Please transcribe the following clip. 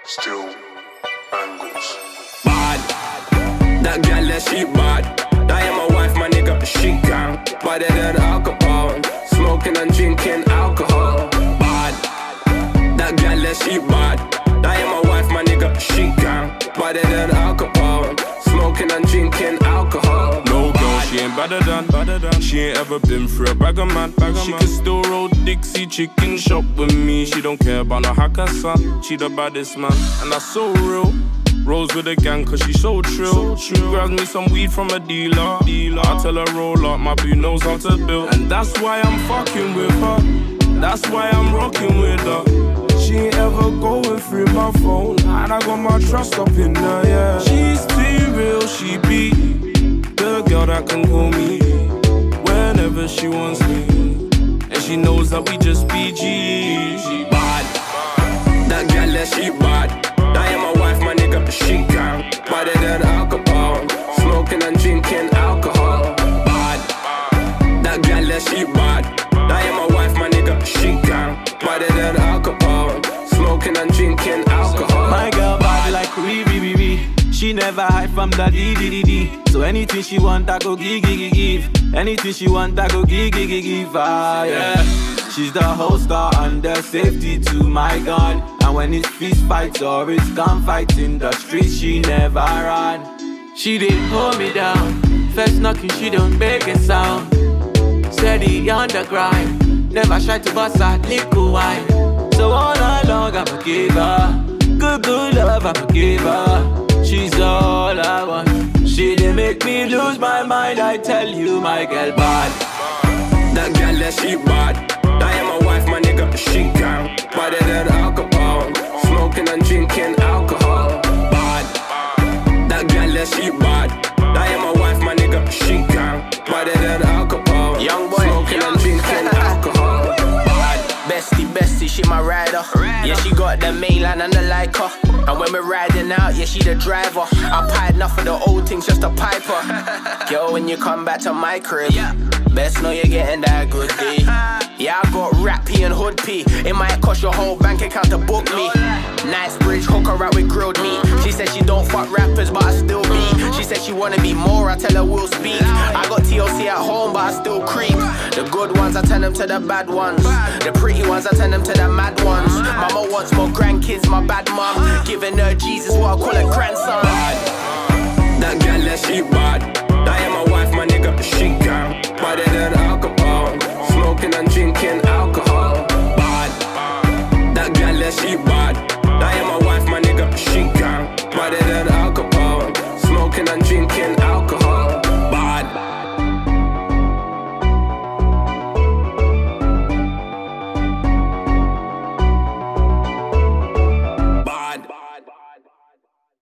Still angles. Bad, that girl that she bad. That ain't my wife, my nigga, she can. Better than alcohol, smoking and drinking alcohol. Bad, that girl that she bad. That ain't my wife, my nigga, she can. Better than alcohol, smoking and drinking alcohol. No girl, she ain't better than. She ain't ever been through a bag of man. She can still roll Dixie chicken shop with me. She don't care about no hacker son. She the baddest man, and that's so real. Rolls with a gang cause she so trill. She grabs me some weed from a dealer. I tell her roll up, my boo knows how to build. And that's why I'm fucking with her. That's why I'm rocking with her. She ain't ever going through my phone, and I got my trust up in her, yeah. She's too real, she be the girl that can call me whenever she wants me. And she knows that we just be G. She bad, that girl that she bad. That ain't my wife, my nigga, she can. Better than alcohol, smoking and drinking alcohol. Bad, that girl that she bad. That ain't my wife, my nigga, she can. Better than alcohol, smoking and drinking alcohol. My girl bad like we. She never hide from the D. So anything she want, I go give. Anything she want, I go give. Ah, yeah. She's the whole star under safety to my gun. And when it's fist fights or it's gunfights in the streets, she never run. She didn't hold me down. First knocking, she don't make a sound. Steady on the grind. Never try to bust out liquor wine. So all night long, I'ma give her good love, I'ma give her. She's all I want. She didn't make me lose my mind, I tell you, my girl bad. That girl that she bad. That ain't my wife, my nigga, she can. Better than alcohol, smoking and drinking alcohol. Bad, that girl that she bad. That ain't my wife, my nigga, she can. Better than alcohol, young boy, smoking and drinking alcohol. Bad, bestie, she my rider. Yeah, she got the mainline and the Leica. And when we're riding out, yeah, she the driver. I pied enough of the old things just to pipe her. Girl, when you come back to my crib, best know you're getting that good D. Yeah, I got Rat P and Hood P. It might cost your whole bank account to book me. Nice bridge, hook her out with grilled meat. She said she don't fuck rappers, but I still be. She said she wanna be more, I tell her we'll speak. I got TLC at home, but I still creep. The good ones, I turn them to the bad ones. The pretty ones, I turn them to the mad ones. Mama wants more grandkids, my bad mum. Giving her Jesus, what I call a grandson. That girl that she bad. That ain't my wife, my nigga, she can. Better than alcohol, smoking and drinking alcohol. Bad, that girl that she bad.